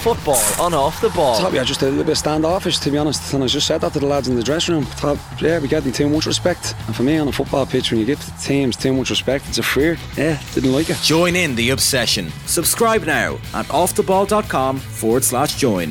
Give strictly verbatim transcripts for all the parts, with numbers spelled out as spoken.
football on Off the Ball. Thought we had just a little bit standoffish, to be honest, and I just said that to the lads in the dressing room. Thought, yeah, we're getting too much respect, and for me on a football pitch, when you give teams too much respect, it's a fear. Yeah, didn't like it. Join in the obsession. Subscribe now at offtheball.com forward slash join.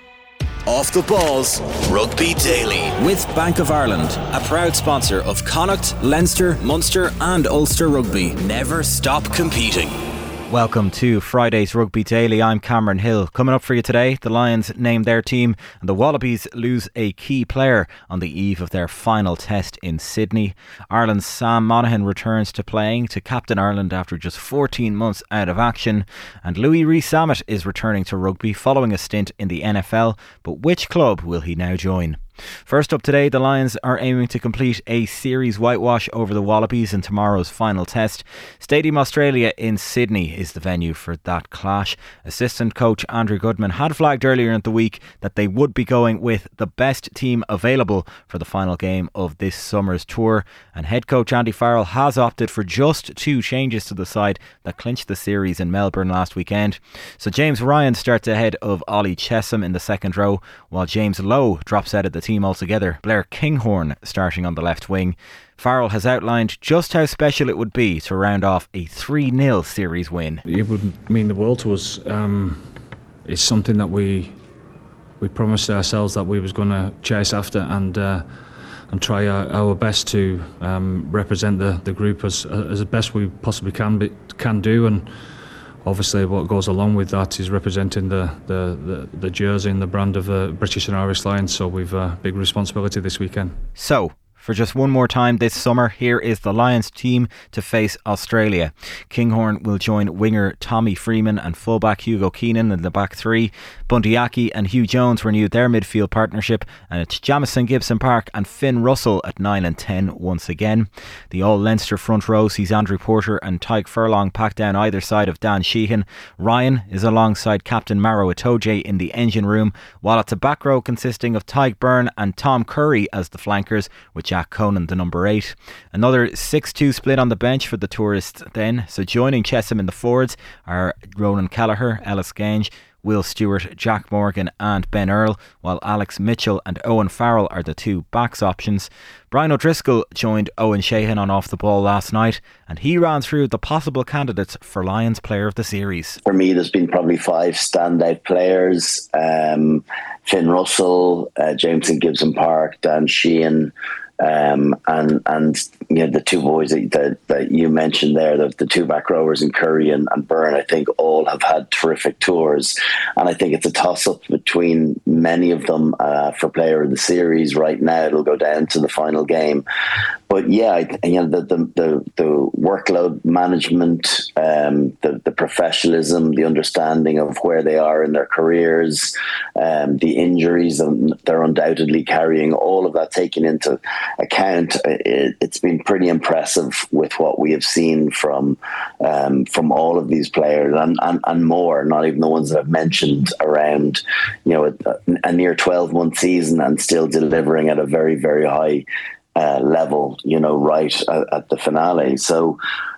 Off the Ball's Rugby Daily with Bank of Ireland, a proud sponsor of Connacht, Leinster, Munster and Ulster Rugby. Never stop competing. Welcome to Friday's Rugby Daily. I'm Cameron Hill. Coming up for you today, the Lions name their team and the Wallabies lose a key player on the eve of their final test in Sydney. Ireland's Sam Monaghan returns to playing to captain Ireland after just fourteen months out of action. And Louis Rees-Zammit is returning to rugby following a stint in the N F L. But which club will he now join? First up today, the Lions are aiming to complete a series whitewash over the Wallabies in tomorrow's final test. Stadium Australia in Sydney is the venue for that clash. Assistant coach Andrew Goodman had flagged earlier in the week that they would be going with the best team available for the final game of this summer's tour, and head coach Andy Farrell has opted for just two changes to the side that clinched the series in Melbourne last weekend. So James Ryan starts ahead of Ollie Chessum in the second row, while James Lowe drops out of the team altogether. Blair Kinghorn starting on the left wing. Farrell has outlined just how special it would be to round off a three nil series win. It would mean the world to us. Um, it's something that we we promised ourselves that we was going to chase after and uh, and try our, our best to um, represent the, the group as as best we possibly can be, can do. And obviously what goes along with that is representing the, the, the, the jersey and the brand of the British and Irish Lions, so we've a big responsibility this weekend. So, for just one more time this summer, here is the Lions team to face Australia. Kinghorn will join winger Tommy Freeman and fullback Hugo Keenan in the back three. Bundy Aki and Hugh Jones renewed their midfield partnership, and it's Jamison Gibson Park and Finn Russell at nine and ten once again. The all-Leinster front row sees Andrew Porter and Tyke Furlong packed down either side of Dan Sheehan. Ryan is alongside captain Maro Itoje in the engine room, while it's a back row consisting of Tyke Byrne and Tom Curry as the flankers, with Jack Conan the number eight. Another six two split on the bench for the tourists then, so joining Chessum in the forwards are Ronan Kelleher, Ellis Genge, Will Stewart, Jack Morgan and Ben Earl, while Alex Mitchell and Owen Farrell are the two backs options. Brian O'Driscoll joined Owen Sheahan on Off the Ball last night, and he ran through the possible candidates for Lions Player of the Series. For me, there's been probably five standout players. Um, Finn Russell, uh, Jameson Gibson Park, Dan Sheehan, Um, and and you know the two boys that, that, that you mentioned there, the, the two back rowers in Curry and, and Byrne, I think all have had terrific tours, and I think it's a toss-up between many of them uh, for player of the series. Right now it'll go down to the final game, but yeah, I, you know the the, the, the workload management, um, the, the professionalism, the understanding of where they are in their careers, um, the injuries and they're undoubtedly carrying, all of that taken into account, it, it's been pretty impressive with what we have seen from um, from all of these players and, and, and more, not even the ones that I've mentioned, around you know a, a near twelve month season and still delivering at a very, very high uh, level, you know, right at, at the finale. So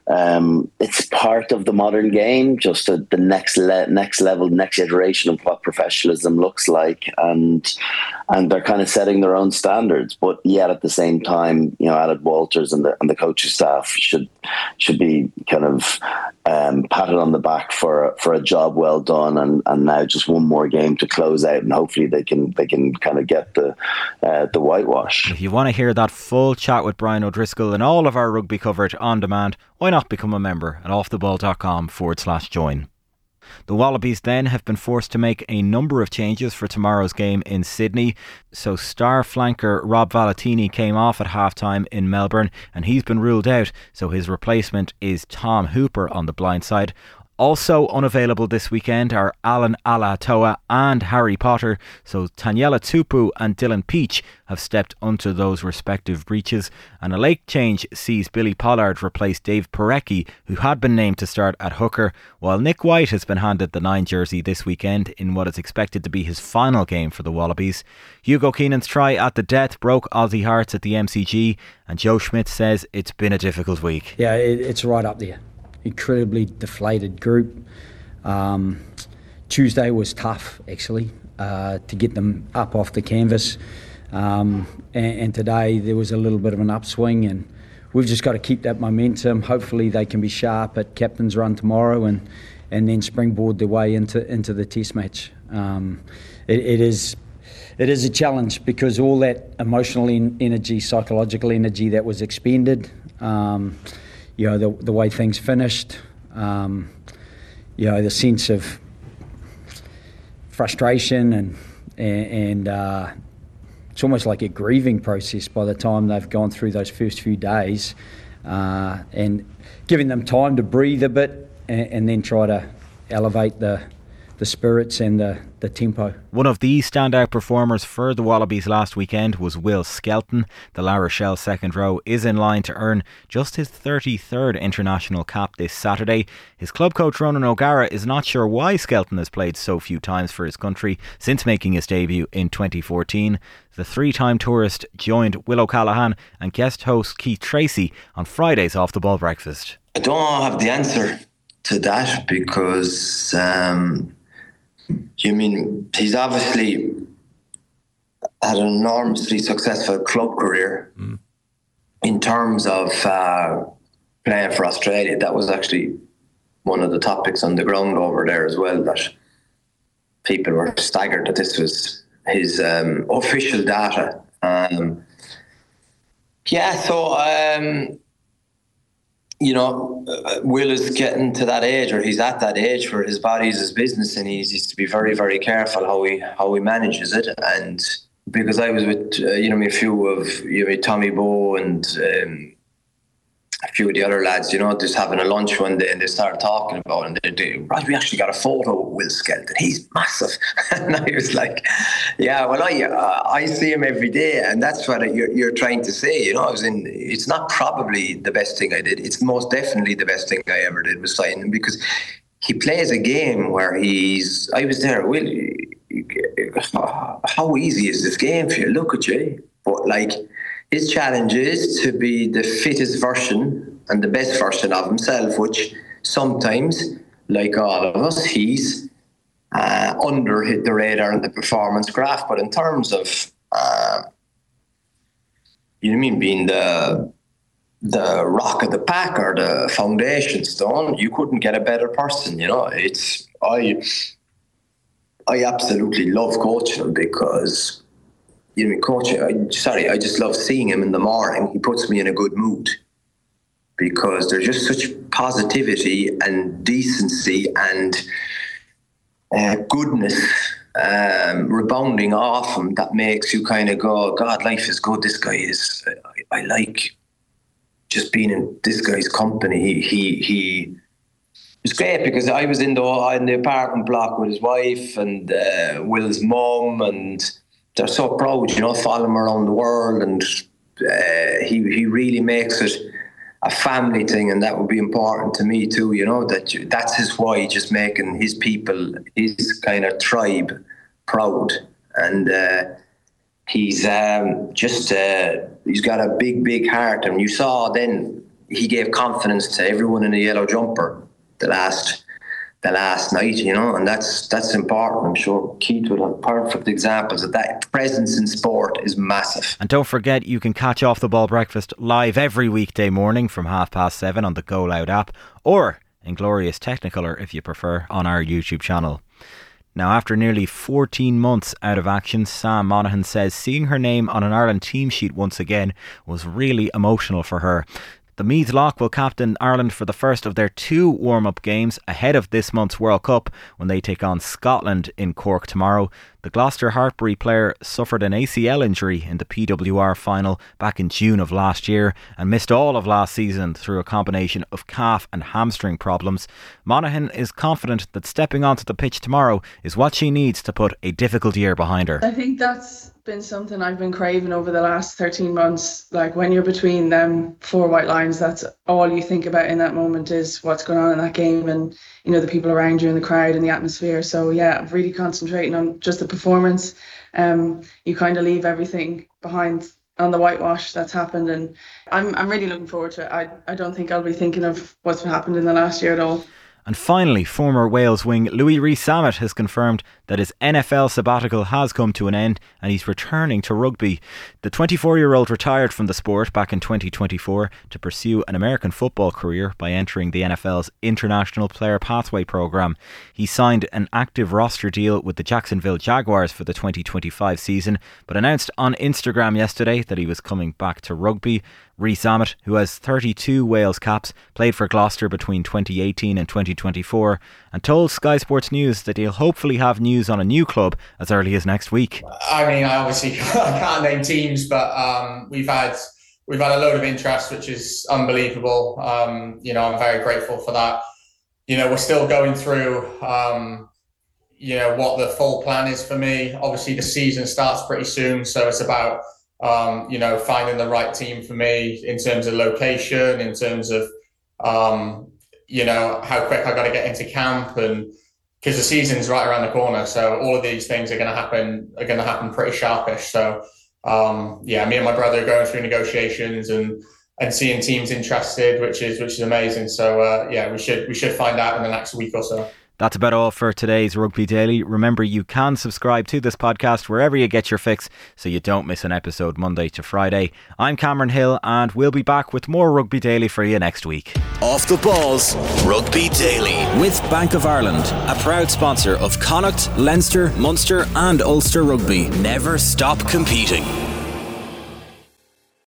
Um, it's part of the modern game, just a, the next le- next level, next iteration of what professionalism looks like, and and they're kind of setting their own standards. But yet at the same time, you know, Aled Walters and the and the coaching staff should should be kind of um, patted on the back for for a job well done, and, and now just one more game to close out, and hopefully they can they can kind of get the uh, the whitewash. If you want to hear that full chat with Brian O'Driscoll and all of our rugby coverage on demand, why not become a member at offtheball.com forward slash join. The Wallabies then have been forced to make a number of changes for tomorrow's game in Sydney. So star flanker Rob Valentini came off at half-time in Melbourne and he's been ruled out, so his replacement is Tom Hooper on the blind side. Also unavailable this weekend are Alan Alatoa and Harry Potter, so Taniela Tupu and Dylan Peach have stepped onto those respective breaches, and a late change sees Billy Pollard replace Dave Parecki, who had been named to start at hooker, while Nick White has been handed the nine jersey this weekend in what is expected to be his final game for the Wallabies. Hugo Keenan's try at the death broke Aussie hearts at the M C G, and Joe Schmidt says it's been a difficult week. Yeah, it, it's right up there. Incredibly deflated group. Um, Tuesday was tough, actually, uh, to get them up off the canvas. Um, and, and today there was a little bit of an upswing, and we've just got to keep that momentum. Hopefully they can be sharp at captain's run tomorrow and, and then springboard their way into, into the test match. Um, it, it is it is a challenge because all that emotional en- energy, psychological energy that was expended, um, you know, the, the way things finished, um, you know, the sense of frustration and and uh, it's almost like a grieving process by the time they've gone through those first few days, uh, and giving them time to breathe a bit and, and then try to elevate the the spirits and the, the tempo. One of the standout performers for the Wallabies last weekend was Will Skelton. The La Rochelle second row is in line to earn just his thirty-third international cap this Saturday. His club coach Ronan O'Gara is not sure why Skelton has played so few times for his country since making his debut in twenty fourteen. The three-time tourist joined Will O'Callaghan and guest host Keith Tracy on Friday's Off the Ball Breakfast. I don't have the answer to that because um, you mean he's obviously had an enormously successful club career. Mm. In terms of uh, playing for Australia. That was actually one of the topics on the ground over there as well, that people were staggered that this was his um, official data. Um, yeah, so um, you know, uh, Will is getting to that age, or he's at that age where his body is his business, and he's, he's to be very, very careful how he how he manages it. And because I was with, uh, you know, a few of you know Tommy Bowe and um, a few of the other lads, you know, just having a lunch one day, and they started talking about it, and they, they right, we actually got a photo with Will Skelton. He's massive, and I was like, yeah, well, I uh, I see him every day, and that's what you're you're trying to say, you know. I was in. It's not probably the best thing I did. It's most definitely the best thing I ever did was sign him, because he plays a game where he's. I was there. Will, how easy is this game for you? Look at you, but like. His challenge is to be the fittest version and the best version of himself, which sometimes, like all of us, he's uh, under hit the radar in the performance graph. But in terms of, uh, you know what I mean, being the the rock of the pack or the foundation stone, you couldn't get a better person. You know, it's I I absolutely love coaching him because. You know, coaching, I, sorry, I just love seeing him in the morning. He puts me in a good mood because there's just such positivity and decency and uh, goodness um, rebounding off him that makes you kind of go, God, life is good. This guy is, I, I like just being in this guy's company. He, he, he, it's great because I was in the, in the apartment block with his wife and uh, Will's mum, and they're so proud, you know, follow him around the world, and uh, he he really makes it a family thing, and that would be important to me too, you know, that you, that's his why, just making his people, his kind of tribe proud. And uh, he's um, just, uh, he's got a big, big heart, and you saw then he gave confidence to everyone in the yellow jumper the last the last night, you know, and that's that's important. I'm sure Keith would have perfect examples of that. Presence in sport is massive. And don't forget, you can catch Off the Ball Breakfast live every weekday morning from half past seven on the Go Loud app, or in glorious Technicolor if you prefer, on our YouTube channel. Now, after nearly fourteen months out of action, Sam Monaghan says seeing her name on an Ireland team sheet once again was really emotional for her. The Meath Lock will captain Ireland for the first of their two warm-up games ahead of this month's World Cup when they take on Scotland in Cork tomorrow. The Gloucester Hartpury player suffered an A C L injury in the P W R final back in June of last year and missed all of last season through a combination of calf and hamstring problems. Monaghan is confident that stepping onto the pitch tomorrow is what she needs to put a difficult year behind her. I think that's been something I've been craving over the last thirteen months. Like, when you're between them four white lines, that's all you think about in that moment is what's going on in that game, and you know, the people around you and the crowd and the atmosphere. So yeah, really concentrating on just the performance. Um, you kind of leave everything behind on the whitewash that's happened, and I'm I'm really looking forward to it. I, I don't think I'll be thinking of what's happened in the last year at all. And finally, former Wales wing Louis Rees-Zammit has confirmed that his N F L sabbatical has come to an end and he's returning to rugby. The twenty-four-year-old retired from the sport back in twenty twenty-four to pursue an American football career by entering the N F L's International Player Pathway programme. He signed an active roster deal with the Jacksonville Jaguars for the twenty twenty-five season, but announced on Instagram yesterday that he was coming back to rugby. Rees-Zammit, who has thirty-two Wales caps, played for Gloucester between twenty eighteen and twenty twenty-four and told Sky Sports News that he'll hopefully have news on a new club as early as next week. I mean, I obviously I can't name teams, but um, we've had we've had a load of interest, which is unbelievable. Um, you know, I'm very grateful for that. You know, we're still going through, um, you know, what the full plan is for me. Obviously, the season starts pretty soon, so it's about Um, you know, finding the right team for me in terms of location, in terms of, um, you know, how quick I got to get into camp, and because the season's right around the corner, so all of these things are going to happen are going to happen pretty sharpish. So, um, yeah, me and my brother are going through negotiations and and seeing teams interested, which is which is amazing. So, uh, yeah, we should we should find out in the next week or so. That's about all for today's Rugby Daily. Remember, you can subscribe to this podcast wherever you get your fix so you don't miss an episode Monday to Friday. I'm Cameron Hill and we'll be back with more Rugby Daily for you next week. Off the Balls Rugby Daily with Bank of Ireland, a proud sponsor of Connacht, Leinster, Munster and Ulster Rugby. Never stop competing.